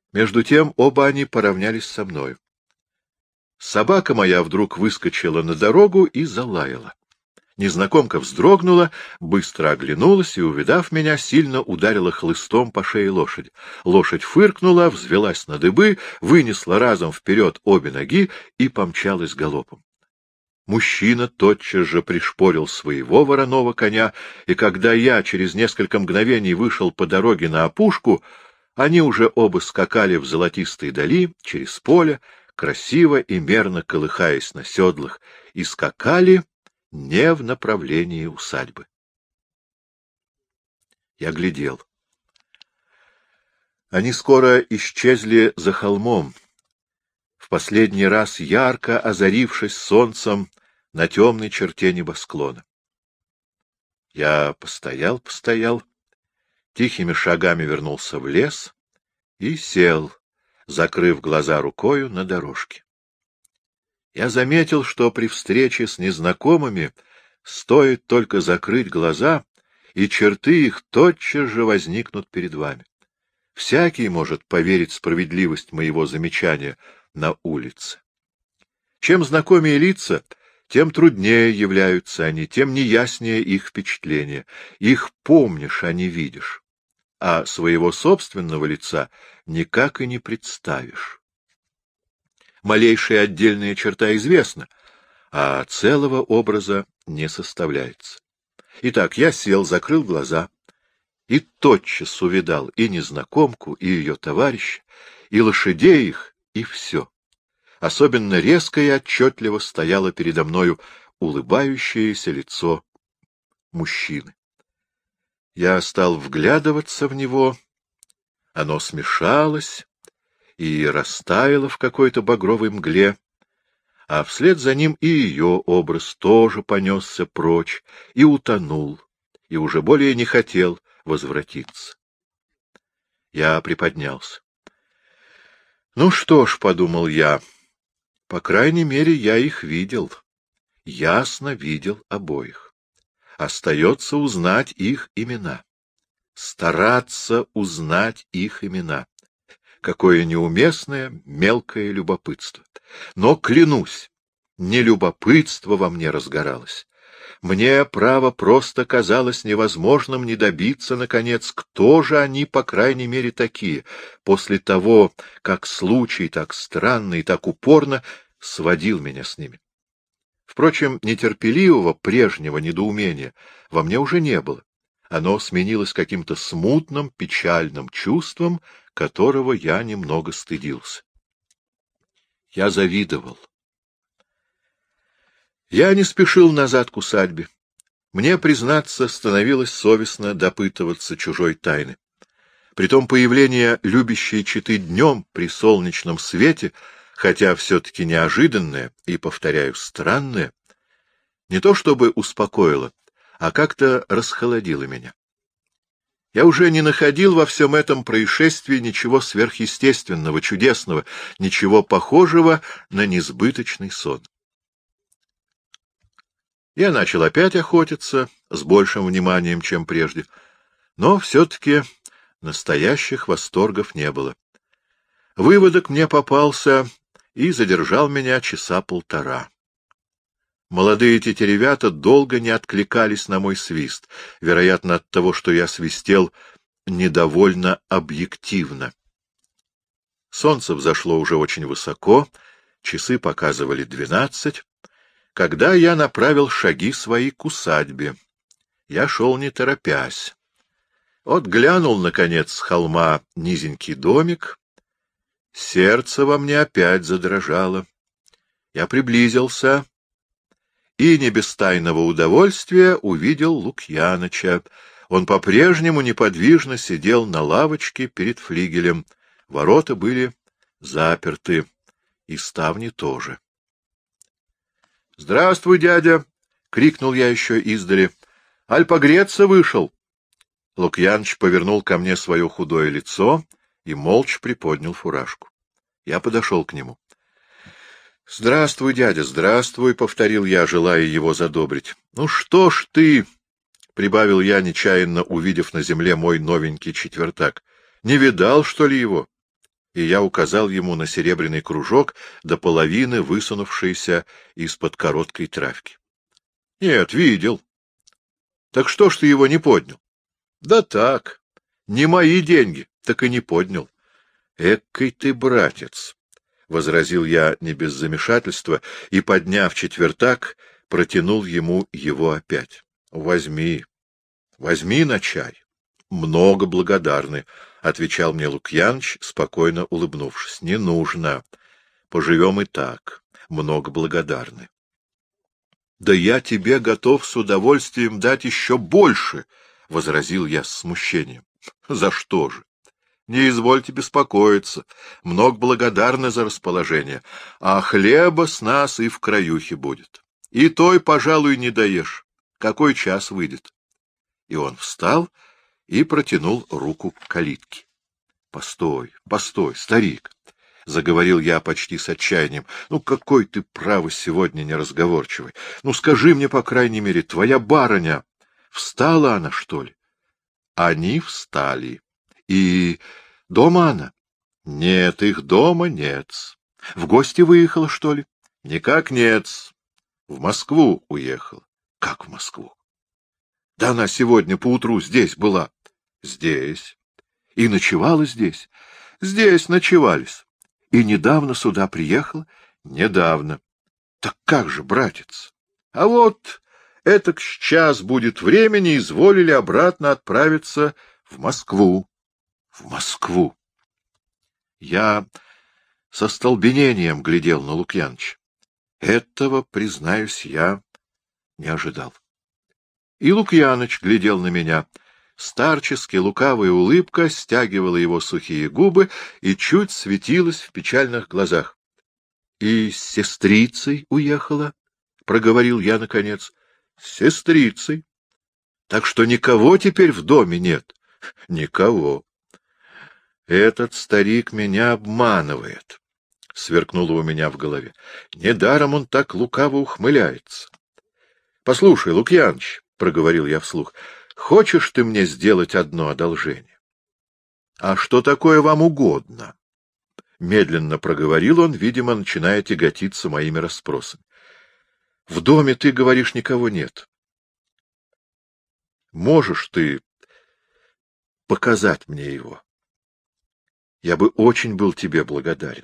Между тем оба они поравнялись со мною. Собака моя вдруг выскочила на дорогу и залаяла. Незнакомка вздрогнула, быстро оглянулась и, увидав меня, сильно ударила хлыстом по шее лошади. Лошадь фыркнула, взвелась на дыбы, вынесла разом вперед обе ноги и помчалась галопом. Мужчина тотчас же пришпорил своего вороного коня, и когда я через несколько мгновений вышел по дороге на опушку, они уже оба скакали в золотистой дали, через поле, красиво и мерно колыхаясь на седлах, и скакали не в направлении усадьбы. Я глядел. Они скоро исчезли за холмом, в последний раз ярко озарившись солнцем на темной черте небосклона. Я постоял, тихими шагами вернулся в лес и сел, закрыв глаза рукою на дорожке. Я заметил, что при встрече с незнакомыми стоит только закрыть глаза, и черты их тотчас же возникнут перед вами. Всякий может поверить в справедливость моего замечания на улице. Чем знакомее лица, тем труднее являются они, тем неяснее их впечатление. Их помнишь, а не видишь, а своего собственного лица никак и не представишь. Малейшая отдельная черта известна, а целого образа не составляется. Итак, я сел, закрыл глаза и тотчас увидал и незнакомку, и ее товарища, и лошадей их, и все. Особенно резко и отчетливо стояло передо мною улыбающееся лицо мужчины. Я стал вглядываться в него, оно смешалось и растаяло в какой-то багровой мгле, а вслед за ним и ее образ тоже понесся прочь и утонул, и уже более не хотел возвратиться. Я приподнялся. Ну что ж, — подумал я, — по крайней мере, я их видел, ясно видел обоих. Остается узнать их имена, стараться узнать их имена. Какое неуместное, мелкое любопытство. Но, клянусь, не любопытство во мне разгоралось. Мне, право, просто казалось невозможным не добиться, наконец, кто же они, по крайней мере, такие, после того, как случай так странно и так упорно сводил меня с ними. Впрочем, нетерпеливого прежнего недоумения во мне уже не было. Оно сменилось каким-то смутным, печальным чувством, которого я немного стыдился. Я завидовал. Я не спешил назад к усадьбе. Мне, признаться, становилось совестно допытываться чужой тайны. Притом появление любящей четы днем при солнечном свете, хотя все-таки неожиданное и, повторяю, странное, не то чтобы успокоило, а как-то расхолодило меня. Я уже не находил во всем этом происшествии ничего сверхъестественного, чудесного, ничего похожего на несбыточный сон. Я начал опять охотиться с большим вниманием, чем прежде, но все-таки настоящих восторгов не было. Выводок мне попался и задержал меня часа полтора. Молодые тетеревята долго не откликались на мой свист, вероятно, от того, что я свистел недовольно объективно. Солнце взошло уже очень высоко, часы показывали 12, когда я направил шаги свои к усадьбе. Я шел не торопясь. Вот глянул, наконец, с холма низенький домик. Сердце во мне опять задрожало. Я приблизился и не без тайного удовольствия увидел Лукьяныча. Он по-прежнему неподвижно сидел на лавочке перед флигелем. Ворота были заперты, и ставни тоже. — Здравствуй, дядя! — крикнул я еще издали. — Аль погреться вышел? Лукьяныч повернул ко мне свое худое лицо и молча приподнял фуражку. Я подошел к нему. — Здравствуй, дядя, здравствуй! — повторил я, желая его задобрить. — Ну что ж ты! — прибавил я, нечаянно увидев на земле мой новенький четвертак. — Не видал, что ли, его? и я указал ему на серебряный кружок, до половины высунувшийся из-под короткой травки. — Нет, видел. — Так что ж ты его не поднял? — Да так. Не мои деньги, так и не поднял. — Экой ты, братец! — возразил я не без замешательства и, подняв четвертак, протянул ему его опять. — Возьми, возьми на чай. — Много благодарны, — отвечал мне Лукьяныч, спокойно улыбнувшись. — Не нужно. Поживем и так. Много благодарны. — Да я тебе готов с удовольствием дать еще больше, — возразил я с смущением. — За что же? Не извольте беспокоиться. Много благодарны за расположение. А хлеба с нас и в краюхе будет. И той, пожалуй, не даешь. Какой час выйдет? И он встал и протянул руку к калитке. — Постой, постой, старик! — заговорил я почти с отчаянием. — Ну, какой ты, право, сегодня неразговорчивый! Ну, скажи мне, по крайней мере, твоя барыня, встала она, что ли? Они встали. И дома она? Нет, их дома нет. В гости выехала, что ли? Никак нет. В Москву уехала. Как в Москву? Да она сегодня поутру здесь была. Здесь. И ночевала здесь? Здесь ночевались. И недавно сюда приехала? Недавно. Так как же, братец? А вот этак сейчас будет времени, изволили обратно отправиться в Москву. В Москву. Я со столбенением глядел на Лукьяныча. Этого, признаюсь, я не ожидал. И Лукьяныч глядел на меня. Старчески лукавая улыбка стягивала его сухие губы и чуть светилась в печальных глазах. — И с сестрицей уехала? — проговорил я наконец. — С сестрицей. — Так что никого теперь в доме нет? — Никого. — Этот старик меня обманывает, — сверкнуло у меня в голове. Недаром он так лукаво ухмыляется. — Послушай, Лукьяныч, — проговорил я вслух, — хочешь ты мне сделать одно одолжение? — А что такое вам угодно? — медленно проговорил он, видимо, начиная тяготиться моими расспросами. — В доме, ты говоришь, никого нет. Можешь ты показать мне его? Я бы очень был тебе благодарен.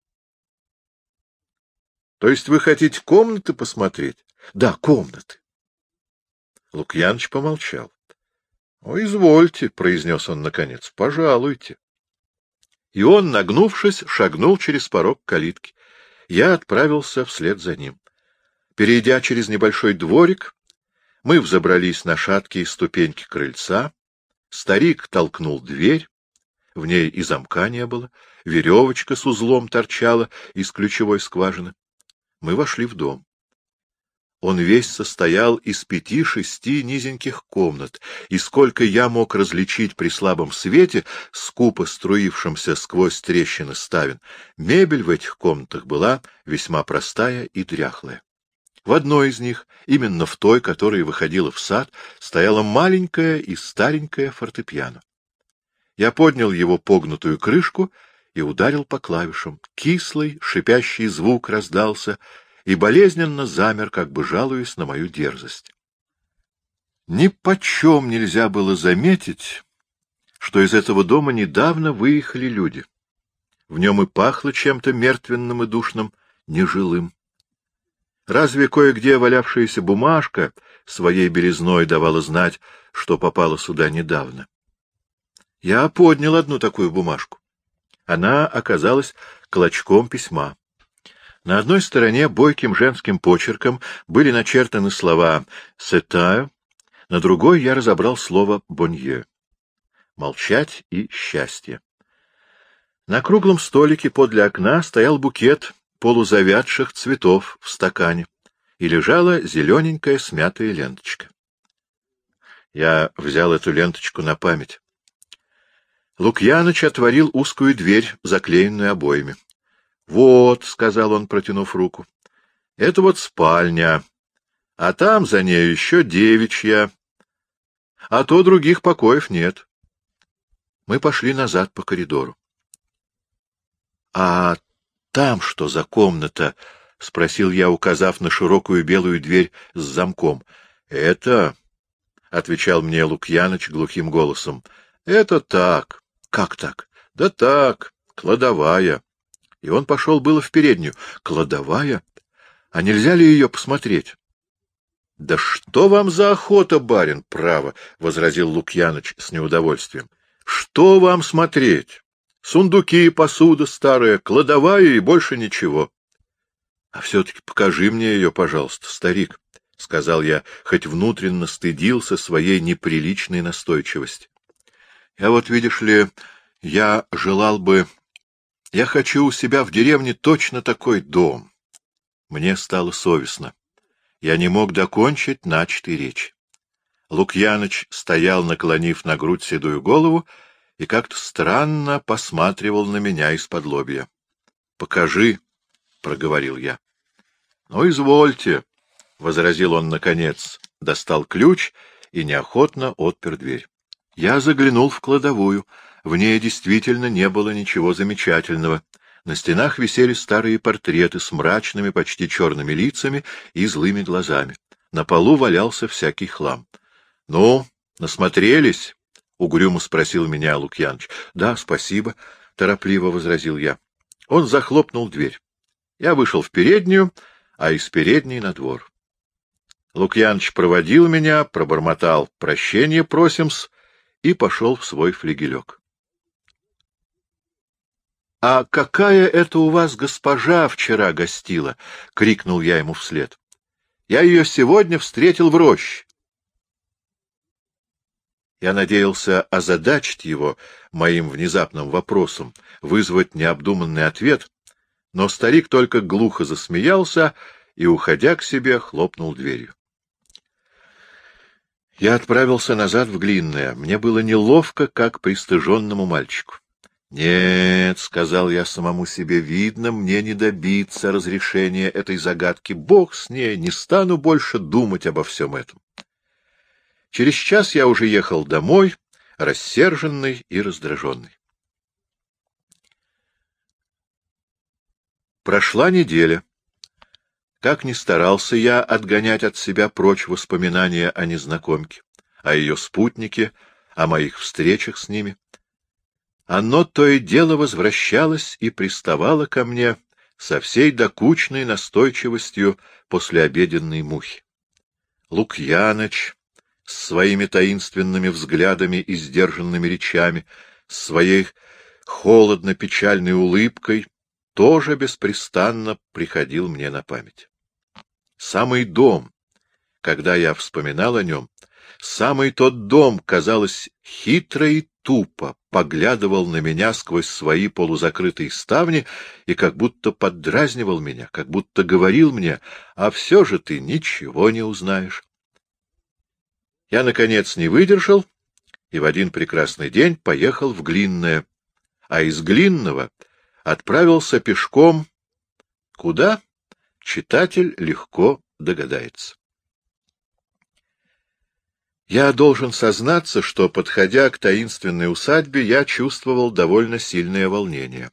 — То есть вы хотите комнаты посмотреть? — Да, комнаты. Лукьяныч помолчал. — О, извольте, — произнес он наконец, — пожалуйте. И он, нагнувшись, шагнул через порог калитки. Я отправился вслед за ним. Перейдя через небольшой дворик, мы взобрались на шаткие ступеньки крыльца. Старик толкнул дверь. В ней и замка не было, веревочка с узлом торчала из ключевой скважины. Мы вошли в дом. Он весь состоял из 5-6 низеньких комнат, и сколько я мог различить при слабом свете, скупо струившемся сквозь трещины ставен, мебель в этих комнатах была весьма простая и дряхлая. В одной из них, именно в той, которая выходила в сад, стояла маленькая и старенькая фортепиано. Я поднял его погнутую крышку и ударил по клавишам. Кислый, шипящий звук раздался и болезненно замер, как бы жалуясь на мою дерзость. Ни почем нельзя было заметить, что из этого дома недавно выехали люди. В нем и пахло чем-то мертвенным и душным, нежилым. Разве кое-где валявшаяся бумажка своей белизной давала знать, что попала сюда недавно. Я поднял одну такую бумажку. Она оказалась клочком письма. На одной стороне бойким женским почерком были начертаны слова «сетаю», на другой я разобрал слово «бонье» — «молчать» и «счастье». На круглом столике подле окна стоял букет полузавядших цветов в стакане, и лежала зелененькая смятая ленточка. Я взял эту ленточку на память. Лукьяныч отворил узкую дверь, заклеенную обоями. — Вот, — сказал он, протянув руку, — это вот спальня, а там за нею еще девичья, а то других покоев нет. Мы пошли назад по коридору. А там что за комната? — спросил я, указав на широкую белую дверь с замком. — Это, — отвечал мне Лукьяныч глухим голосом, — это так. — Как так? — Да так, кладовая. И он пошел было в переднюю. — Кладовая? А нельзя ли ее посмотреть? — Да что вам за охота, барин, право, — возразил Лукьяныч с неудовольствием. — Что вам смотреть? Сундуки, посуда старая, кладовая и больше ничего. — А все-таки покажи мне ее, пожалуйста, старик, — сказал я, хоть внутренно стыдился своей неприличной настойчивости. — Я вот, видишь ли, я желал бы... Я хочу у себя в деревне точно такой дом. Мне стало совестно. Я не мог докончить начатой речи. Лукьяныч стоял, наклонив на грудь седую голову, и как-то странно посматривал на меня из-под лобья. — Покажи, — проговорил я. — Ну, извольте, — возразил он наконец, достал ключ и неохотно отпер дверь. Я заглянул в кладовую. В ней действительно не было ничего замечательного. На стенах висели старые портреты с мрачными, почти черными лицами и злыми глазами. На полу валялся всякий хлам. — Ну, насмотрелись? — угрюмо спросил меня Лукьяныч. — Да, спасибо, — торопливо возразил я. Он захлопнул дверь. Я вышел в переднюю, а из передней на двор. Лукьяныч проводил меня, пробормотал «прощения просим-с» и пошел в свой флигелек. — А какая это у вас госпожа вчера гостила? — крикнул я ему вслед. — Я ее сегодня встретил в роще. Я надеялся озадачить его моим внезапным вопросом, вызвать необдуманный ответ, но старик только глухо засмеялся и, уходя к себе, хлопнул дверью. Я отправился назад в Глинное. Мне было неловко, как пристыженному мальчику. «Нет, — сказал я самому себе, — видно, мне не добиться разрешения этой загадки. Бог с ней, не стану больше думать обо всем этом». Через час я уже ехал домой, рассерженный и раздраженный. Прошла неделя. Как ни старался я отгонять от себя прочь воспоминания о незнакомке, о ее спутнике, о моих встречах с ними, оно то и дело возвращалось и приставало ко мне со всей докучной настойчивостью послеобеденной мухи. Лукьяныч с своими таинственными взглядами и сдержанными речами, с своей холодно-печальной улыбкой, тоже беспрестанно приходил мне на память. Самый дом, когда я вспоминал о нем, самый тот дом, казалось, хитро и тупо поглядывал на меня сквозь свои полузакрытые ставни и как будто поддразнивал меня, как будто говорил мне: «А все же ты ничего не узнаешь». Я, наконец, не выдержал и в один прекрасный день поехал в Глинное, а из Глинного отправился пешком. Куда? Читатель легко догадается. Я должен сознаться, что, подходя к таинственной усадьбе, я чувствовал довольно сильное волнение.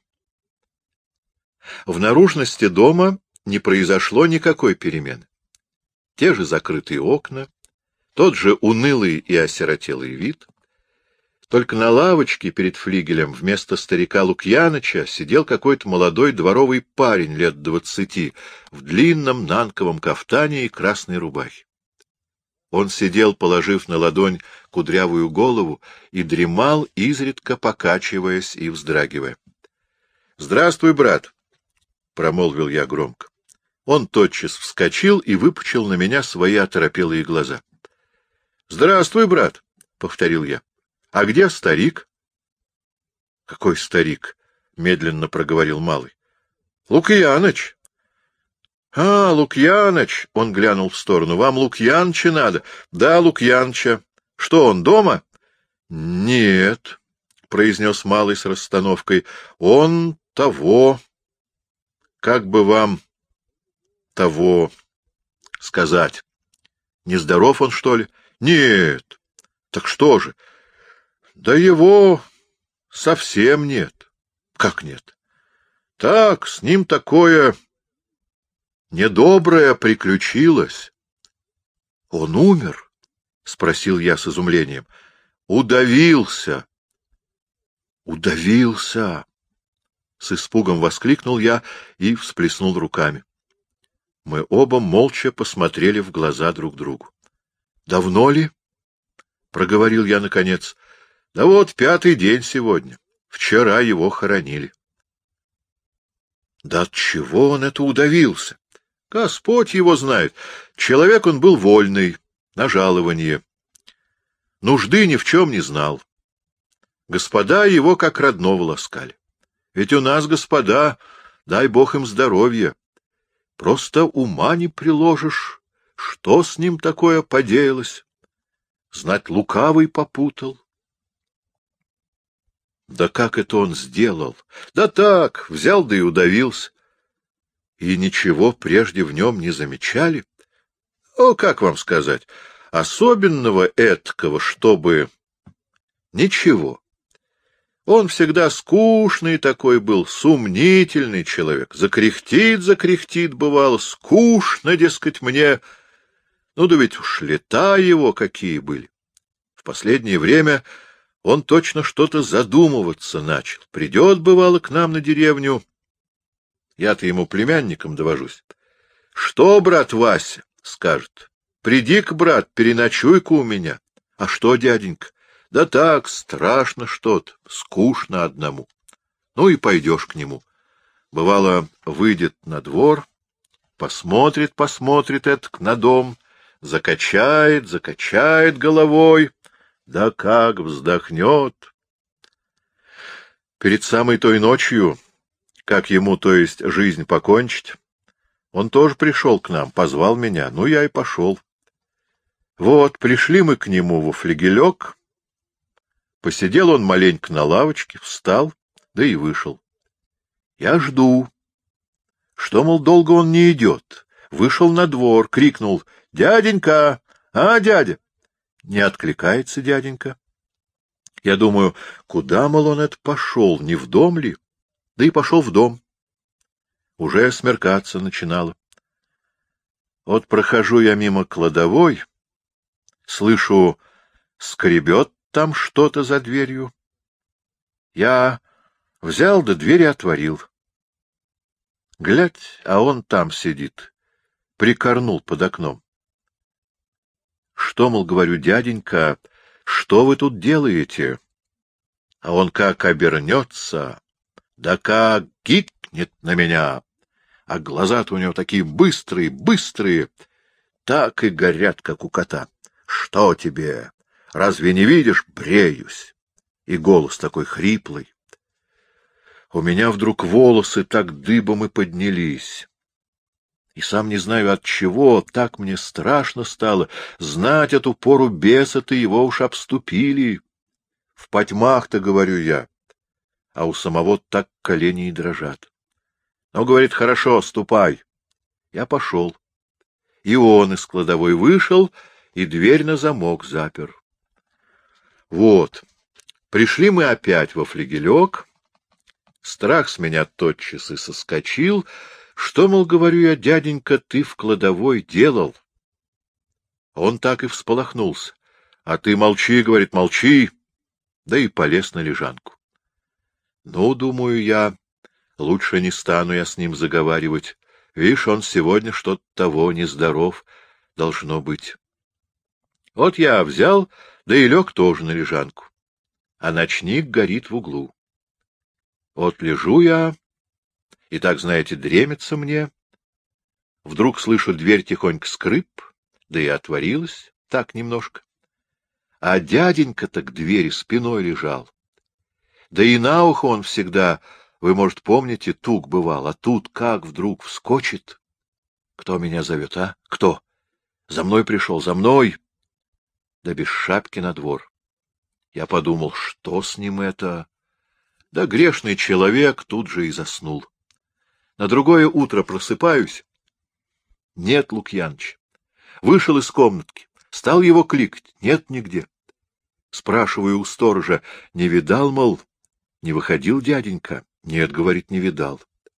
В наружности дома не произошло никакой перемены. Те же закрытые окна, тот же унылый и осиротелый вид. Только на лавочке перед флигелем вместо старика Лукьяныча сидел какой-то молодой дворовый парень лет 20 в длинном нанковом кафтане и красной рубахе. Он сидел, положив на ладонь кудрявую голову, и дремал, изредка покачиваясь и вздрагивая. — Здравствуй, брат! — промолвил я громко. Он тотчас вскочил и выпучил на меня свои оторопелые глаза. — Здравствуй, брат! — повторил я. — А где старик? — Какой старик? — медленно проговорил малый. — Лукьяныч! — А, Лукьяныч! — он глянул в сторону. — Вам Лукьяныча надо? — Да, Лукьяныча. — Что, он дома? — Нет, — произнес малый с расстановкой. — Он того. Как бы вам того сказать? Нездоров он, что ли? — Нет. — Так что же? — Да его совсем нет. — Как нет? Так, с ним такое недоброе приключилось. — Он умер? — спросил я с изумлением. — Удавился. — Удавился! — с испугом воскликнул я и всплеснул руками. Мы оба молча посмотрели в глаза друг другу. — Давно ли? — проговорил я наконец. — Да вот 5-й день сегодня. Вчера его хоронили. — Да от чего он это удавился? Господь его знает. Человек он был вольный, на жалованье. Нужды ни в чем не знал. Господа его как родного ласкали. Ведь у нас, господа, дай бог им здоровья. Просто ума не приложишь, что с ним такое поделалось. Знать, лукавый попутал. Да как это он сделал? Да так, взял да и удавился. И ничего прежде в нем не замечали? О, как вам сказать, особенного эткого, чтобы... Ничего. Он всегда скучный такой был, сумнительный человек. Закряхтит, бывало, скучно, дескать, мне. Ну да ведь уж лета его какие были. В последнее время он точно что-то задумываться начал. Придет, бывало, к нам на деревню. Я-то ему племянником довожусь. — Что, брат Вася? — скажет. — Приди-ка, брат, переночуй-ка у меня. — А что, дяденька? — Да так, страшно что-то, скучно одному. Ну и пойдешь к нему. Бывало, выйдет на двор, посмотрит этак на дом, закачает головой, да как вздохнет. Перед самой той ночью, как ему, то есть, жизнь покончить, он тоже пришел к нам, позвал меня, ну, я и пошел. Вот, пришли мы к нему во флигелек, посидел он маленько на лавочке, встал, да и вышел. Я жду. Что, мол, долго он не идет? Вышел на двор, крикнул: «Дяденька! А, дядя!» Не откликается дяденька. Я думаю, куда, мол, он это пошел, не в дом ли? Да и пошел в дом. Уже смеркаться начинало. Вот прохожу я мимо кладовой, слышу, скребет там что-то за дверью. Я взял да двери отворил. Глядь, а он там сидит, прикорнул под окном. Что, мол, говорю, дяденька, что вы тут делаете? А он как обернется, да как гикнет на меня, а глаза-то у него такие быстрые, так и горят, как у кота. Что тебе? Разве не видишь? Бреюсь. И голос такой хриплый. У меня вдруг волосы так дыбом и поднялись. И сам не знаю от чего, так мне страшно стало. Знать эту пору бесы-то его уж обступили. В потьмах-то, говорю я, а у самого так колени и дрожат. Но, говорит, хорошо, ступай. Я пошел. И он из кладовой вышел, и дверь на замок запер. Вот, пришли мы опять во флигелек. Страх с меня тотчас и соскочил. Что, мол, говорю я, дяденька, ты в кладовой делал? Он так и всполохнулся. А ты молчи, говорит, молчи. Да и полез на лежанку. Ну, думаю я, лучше не стану я с ним заговаривать. Видишь, он сегодня что-то того нездоров, должно быть. Вот я взял, да и лег тоже на лежанку. А ночник горит в углу. Вот лежу я, и так, знаете, дремится мне. Вдруг слышу, дверь тихонько скрип, да и отворилась, так немножко. А дяденька-то к двери спиной лежал. Да и на ухо он всегда, вы, может, помните, туг бывал, а тут как вдруг вскочит. Кто меня зовет, а? Кто? За мной пришел, за мной. Да без шапки на двор. Я подумал, что с ним это? Да грешный человек тут же и заснул. На другое утро просыпаюсь. Нет Лукьяныч. Вышел из комнатки, стал его кликать. Нет нигде. Спрашиваю у сторожа, не видал, мол, не выходил дяденька? Нет, говорит, не видал.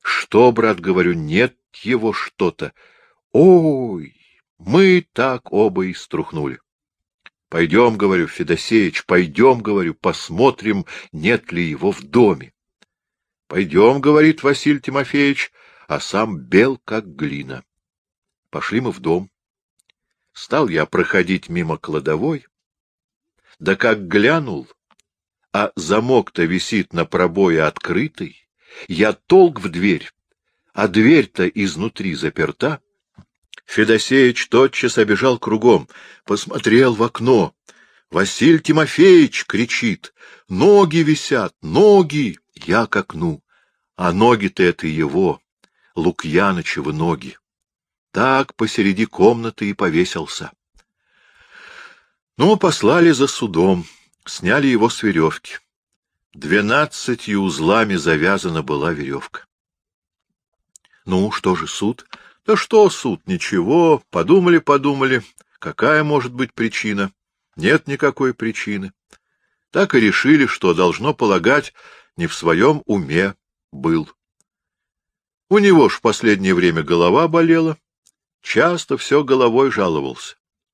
Что, брат, говорю, нет его что-то. Ой, мы так оба и струхнули. Пойдем, говорю, Федосеич, пойдем, говорю, посмотрим, нет ли его в доме. Пойдем, говорит Василий Тимофеевич, а сам бел, как глина. Пошли мы в дом. Стал я проходить мимо кладовой, да как глянул, а замок-то висит на пробое открытый, я толк в дверь, а дверь-то изнутри заперта. Федосеич тотчас обежал кругом, посмотрел в окно. Василий Тимофеевич кричит: «Ноги висят, ноги!» Я к окну, а ноги-то это его, Лукьянычевы ноги. Так посреди комнаты и повесился. Ну, послали за судом, сняли его с веревки. 12 узлами завязана была веревка. Ну, что же суд? Да что суд, ничего, подумали, какая может быть причина? Нет никакой причины. Так и решили, что, должно полагать, не в своем уме был. У него ж в последнее время голова болела, часто все головой жаловался.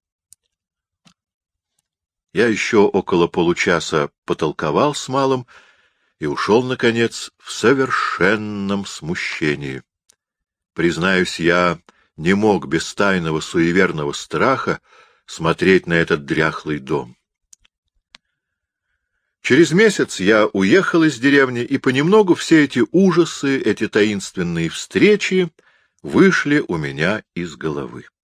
Я еще около получаса потолковал с малым и ушел, наконец, в совершенном смущении. Признаюсь, я не мог без тайного суеверного страха смотреть на этот дряхлый дом. Через месяц я уехал из деревни, и понемногу все эти ужасы, эти таинственные встречи вышли у меня из головы.